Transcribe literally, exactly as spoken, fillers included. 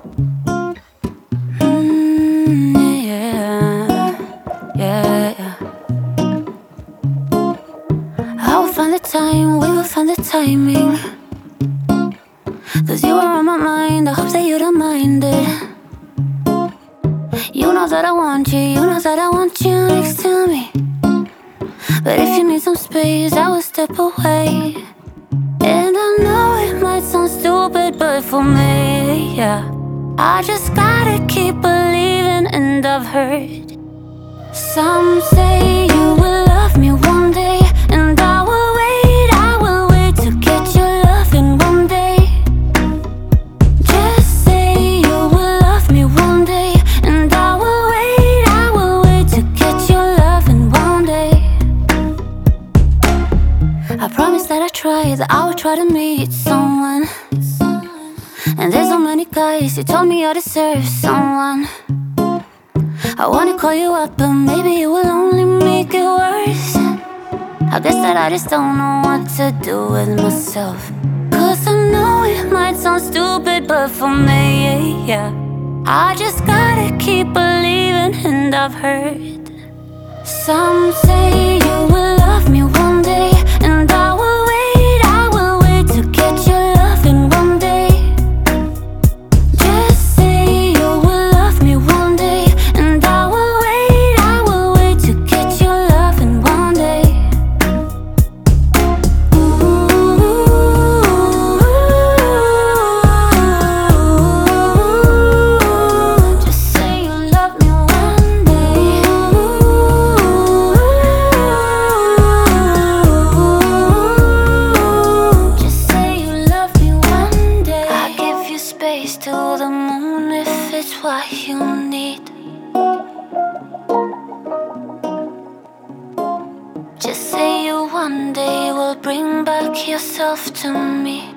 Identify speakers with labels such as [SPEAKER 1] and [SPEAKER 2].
[SPEAKER 1] Mm, yeah, yeah, yeah. I will find the time, we will find the timing. Cause you are on my mind, I hope that you don't mind it. You know that I want you, you know that I want you next to me. But if you need some space, I will step away. And I know it might sound stupid, but for me, yeah, I just gotta keep believing. And I've heard some say you will love me one day, and I will wait, I will wait to get your loving one day. Just say you will love me one day, and I will wait, I will wait to get your loving one day. I promise that I try, that I will try to meet someone. And there's so many guys, you told me I deserve someone. I wanna call you up, but maybe it will only make it worse. I guess that I just don't know what to do with myself. Cause I know it might sound stupid, but for me, yeah, I just gotta keep believing. And I've heard some say you will love me one day, and I will wait, I will wait to get your loving one day. Just say you will love me one day, and I will wait, I will wait to get your loving one day. Ooh, just say you love me one day. Just say you love me one day. I give you space to the moon if it's what you need. Just say you one day will bring back yourself to me.